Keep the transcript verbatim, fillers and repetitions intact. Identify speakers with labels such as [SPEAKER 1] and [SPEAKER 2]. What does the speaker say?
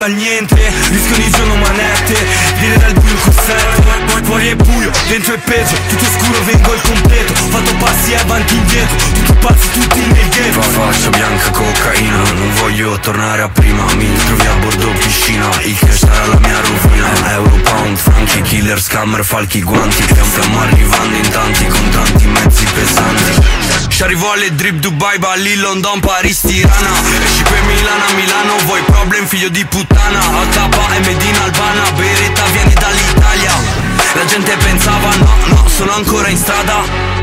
[SPEAKER 1] Al niente, rischio di giorno manette, dire dal buio il cossetto, poi fuori è buio, dentro è peggio, tutto scuro vengo al completo, fatto passi avanti e indietro, tutti pazzi tutti nel ghetto. Faccia bianca cocaina, non voglio tornare a prima, mi trovi a bordo piscina, il cash sarà la mia rovina. Euro, pound, franchi, killer, scammer, falchi, guanti, stiamo arrivando in tanti, con tanti mezzi pesanti. C'arrivo alle drip Dubai, Bali, London, Paris, Tirana, esci per Milano, a Milano, vuoi problem, figlio di puttana. A K e Medina Albana, Beretta vieni dall'Italia. La gente pensava no, no, sono ancora in strada.